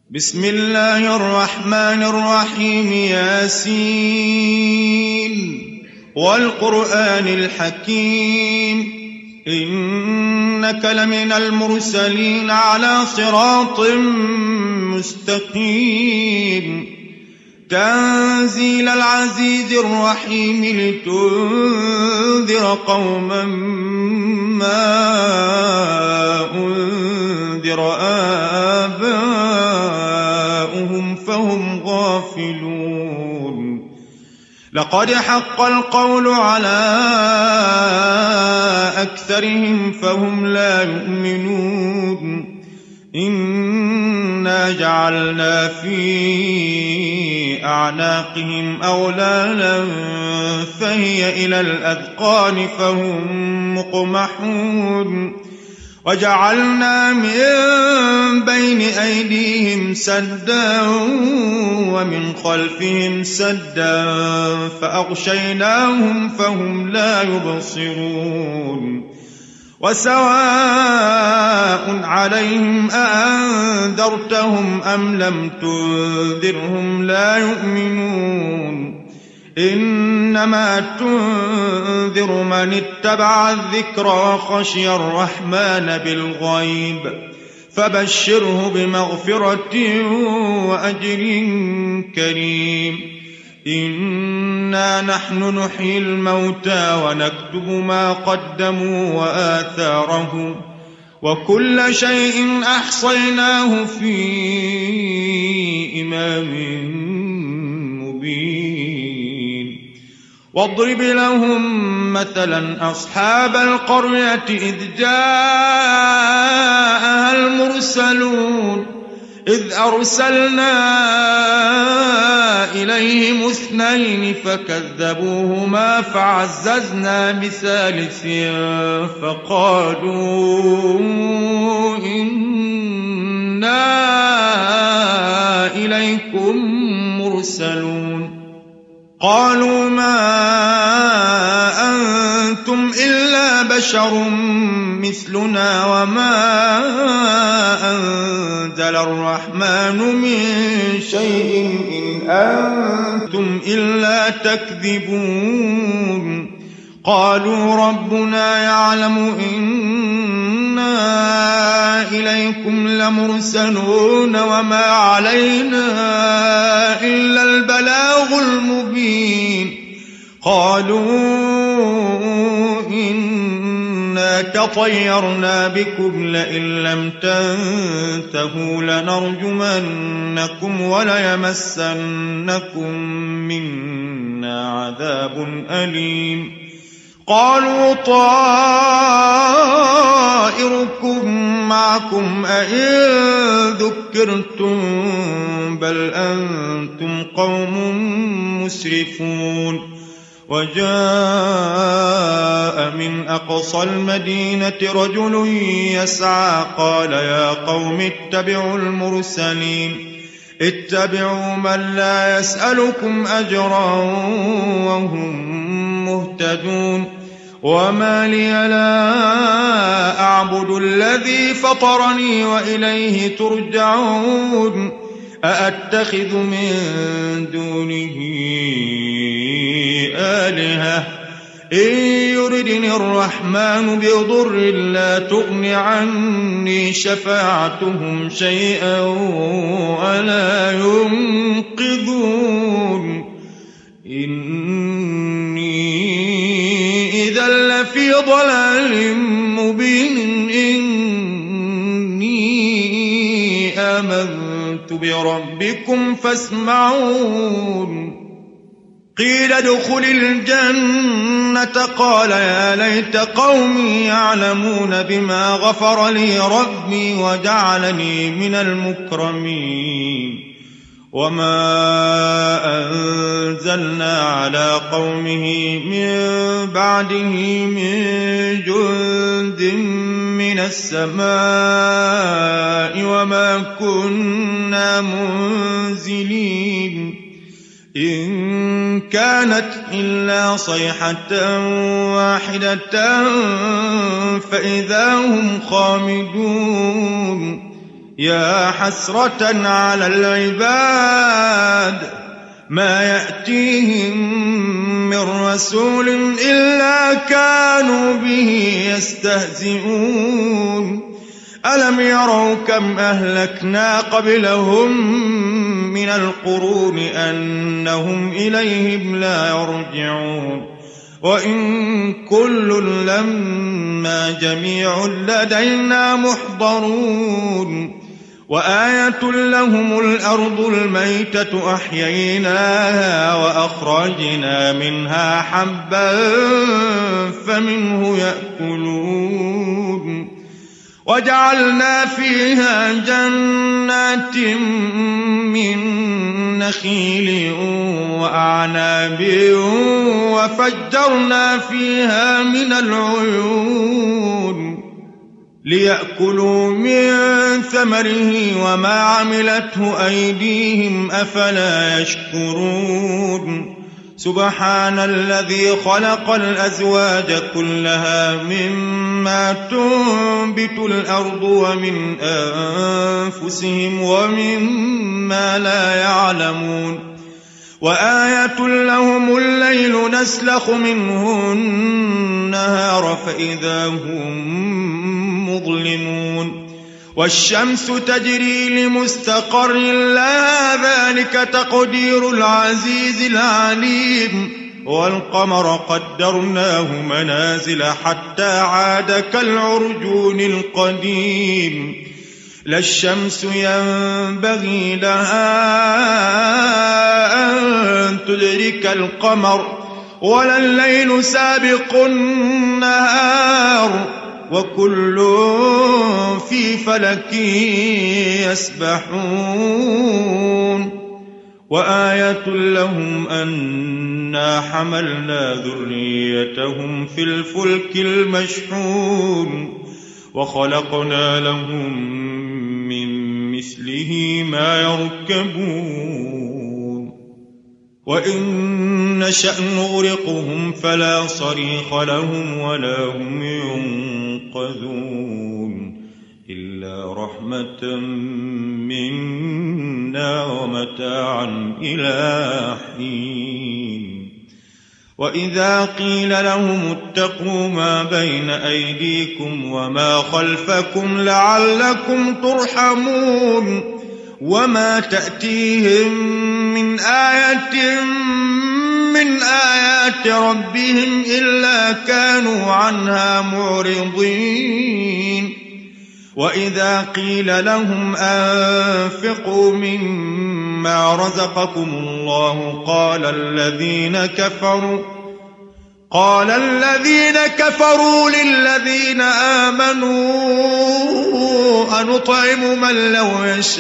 بسم الله الرحمن الرحيم. ياسين والقرآن الحكيم إنك لمن المرسلين على صراط مستقيم تنزيل العزيز الرحيم لتنذر قوما ما أنذر آباؤهم فهم غافلون. لقد حق القول على أكثرهم فهم لا يؤمنون. إنا جعلنا في أعناقهم أغلالا فهي إلى الأذقان فهم مقمحون. وجعلنا من بين أيديهم سدا ومن خلفهم سدا فأغشيناهم فهم لا يبصرون. وسواء عليهم أأنذرتهم أم لم تنذرهم لا يؤمنون. إنما تنذر من اتبع الذكر وخشي الرحمن بالغيب فبشره بمغفرة وأجر كريم. إنا نحن نحيي الموتى ونكتب ما قدموا وآثارهم وكل شيء أحصيناه في إمام مبين. واضرب لهم مثلا أصحاب القرية إذ جاءها المرسلون إذ أرسلنا إليهم 2 فكذبوهما فعززنا بثالث فقالوا إنا إليكم مرسلون. قالوا ما أنتم إلا بشر مثلنا وما أنزل الرحمن من شيء إن أنتم إلا تكذبون. قالوا ربنا يعلم إنا إليكم لمرسلون وما علينا إلا البلاغ المبين. قالوا إنا تطيرنا بكم لئن لم تنتهوا لنرجمنكم وليمسنكم منا عذاب أليم. قالوا طائركم معكم أئن ذكرتم بل أنتم قوم مسرفون. وجاء من أقصى المدينة رجل يسعى قال يا قوم اتبعوا المرسلين اتبعوا من لا يسألكم أجرا وهم مهتدون. وما لي لا أعبد الذي فطرني وإليه ترجعون. أأتخذ من دونه آلهة إن يردني الرحمن بضر لا تغن عني شفاعتهم شيئا ولا ينقذون. إني إذا لفي ضلال مبين. إني آمنت بربكم فاسمعون. قيل ادخل الجنة قال يا ليت قومي يعلمون بما غفر لي ربي وجعلني من المكرمين. وما أنزلنا على قومه من بعده من جند من السماء وما كنا منزلين. إن كانت إلا صيحة واحدة فإذا هم خامدون. يا حسرة على العباد ما يأتيهم من رسول إلا كانوا به يستهزئون ألم يروا كم أهلكنا قبلهم من القرون أنهم إليهم لا يرجعون وإن كل لما جميع لدينا محضرون وآية لهم الأرض الميتة أحييناها وأخرجنا منها حبا فمنه يأكلون وجعلنا فيها جنات من نخيل وأعناب وفجرنا فيها من العيون ليأكلوا من ثمره وما عملته أيديهم أفلا يشكرون سبحان الذي خلق الأزواج كلها مما تنبت الأرض ومن أنفسهم ومما لا يعلمون وآية لهم الليل نسلخ منه النهار فإذا هم مظلمون والشمس تجري لمستقر لها ذلك تقدير العزيز العليم والقمر قدرناه منازل حتى عاد كالعرجون القديم لا الشمس ينبغي لها أن تدرك القمر ولا الليل سابق النهار وكل في فلك يسبحون وآية لهم أنا حملنا ذريتهم في الفلك المشحون وخلقنا لهم من مثله ما يركبون وإن نشأ نغرقهم فلا صريخ لهم ولا هم ينقذون إلا رحمة منا ومتاعا إلى حين وإذا قيل لهم اتقوا ما بين أيديكم وما خلفكم لعلكم ترحمون وما تأتيهم من آية من آيات ربهم إلا كانوا عنها معرضين وإذا قيل لهم أنفقوا مما رزقكم الله قال الذين كفروا للذين آمنوا أنطعم من لو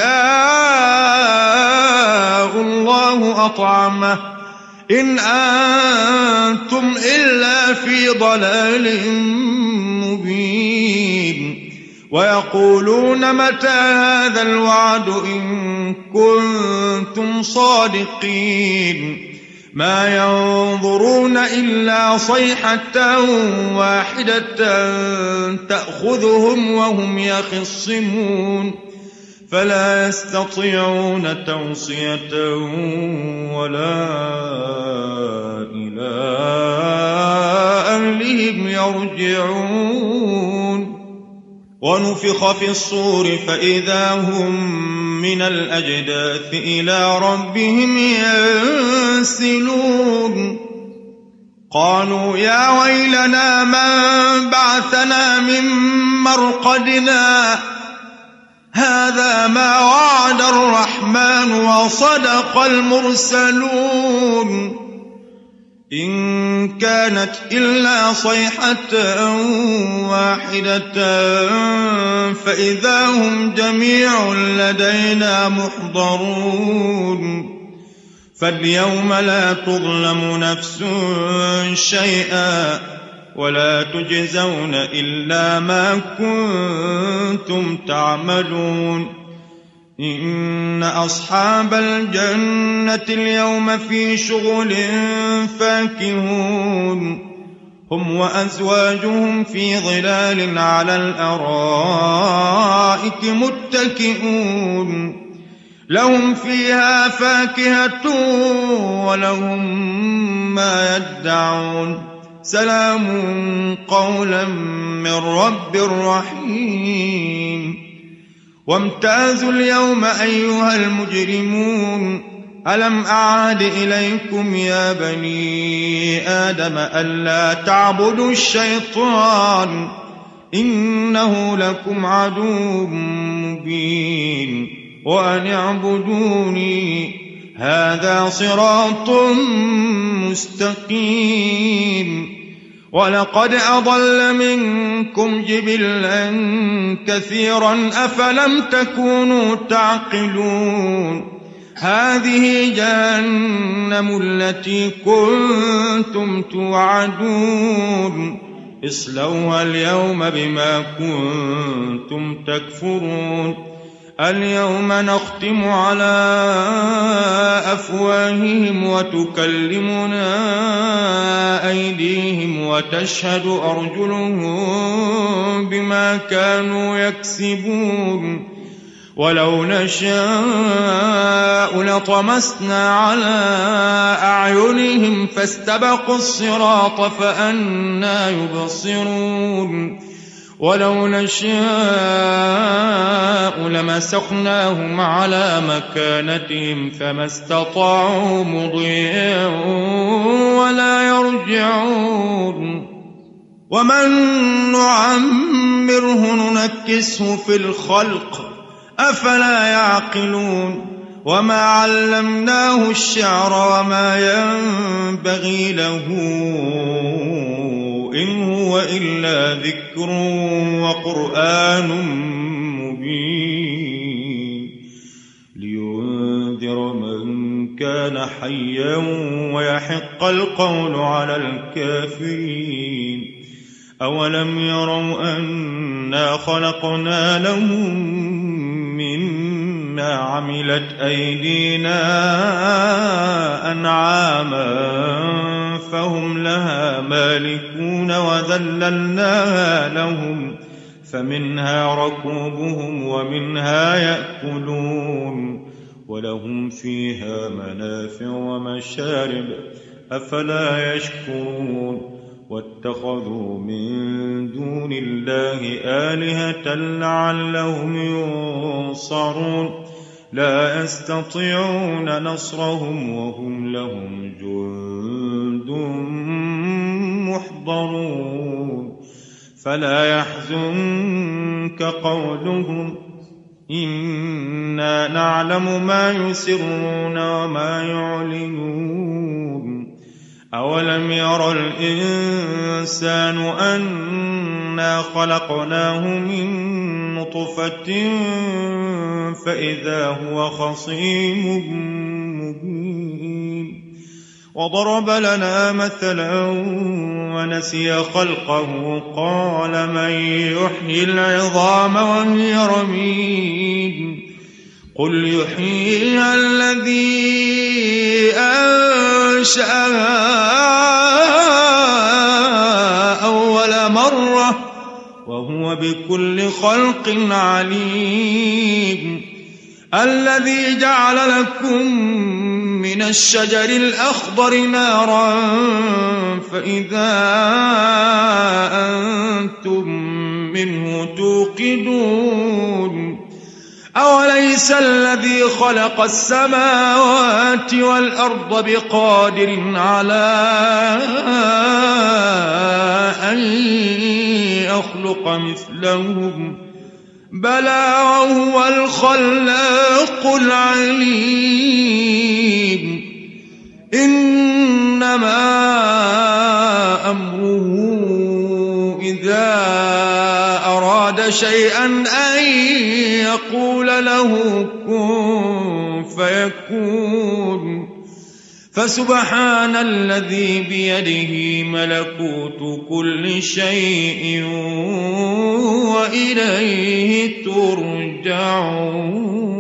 يشاء الله أطعمه إن أنتم إلا في ضلال مبين ويقولون متى هذا الوعد إن كنتم صادقين ما ينظرون إلا صيحة واحدة تأخذهم وهم يخصمون فلا يستطيعون توصية ولا إلى أهلهم يرجعون ونفخ في الصور فإذا هم من الأجداث إلى ربهم ينسلون قالوا يا ويلنا من بعثنا من مرقدنا هذا ما وعد الرحمن وصدق المرسلون إن كانت إلا صيحة واحدة فإذا هم جميع لدينا محضرون فاليوم لا تظلم نفس شيئا ولا تجزون إلا ما كنتم تعملون إن أصحاب الجنة اليوم في شغل فاكهون هم وأزواجهم في ظلال على الأرائك متكئون لهم فيها فاكهة ولهم ما يدعون سلام قولا من رب رحيم وامتازوا اليوم أيها المجرمون ألم أعهد إليكم يا بني آدم ألا تعبدوا الشيطان إنه لكم عدو مبين وأن اعبدوني هذا صراط مستقيم ولقد أضل منكم جبلا كثيرا أفلم تكونوا تعقلون هذه جهنم التي كنتم توعدون اصلوها اليوم بما كنتم تكفرون اليوم نختم على أفواههم وتكلمنا أيديهم وتشهد أرجلهم بما كانوا يكسبون ولو نشاء لطمسنا على أعينهم فاستبقوا الصراط فأنى يبصرون ولو نشاء لمسخناهم على مكانتهم فما استطاعوا مضيا ولا يرجعون ومن نعمره ننكسه في الخلق أفلا يعقلون وما علمناه الشعر وما ينبغي له إن هو إلا ذكر وقرآن مبين لينذر من كان حيا ويحق القول على الكافرين أولم يروا أنا خلقنا لهم مما عملت أيدينا أنعاما فهم لها مالكون وذللناها لهم فمنها ركوبهم ومنها يأكلون ولهم فيها منافع ومشارب أفلا يشكرون واتخذوا من دون الله آلهة لعلهم ينصرون لا يستطيعون نصرهم وهم لهم جند محضرون فلا يحزنك قولهم إنا نعلم ما يسرون وما يعلنون أولم ير الإنسان أنا خلقناه من نطفة فإذا هو خصيم مبين وضرب لنا مثلا ونسي خلقه قال من يحيي العظام وهي رميم قل يحييها الذي أنشأها أول مرة وهو بكل خلق عليم الذي جعل لكم من الشجر الأخضر نارا فإذا أنتم منه توقدون أوليس الذي خلق السماوات والأرض بقادر على أن يخلق مثلهم بلى وهو الخلاق العليم إنما أمره إذا أراد شيئا أن يقول له كن فيكون فسبحان الذي بيده ملكوت كل شيء وإليه ترجعون.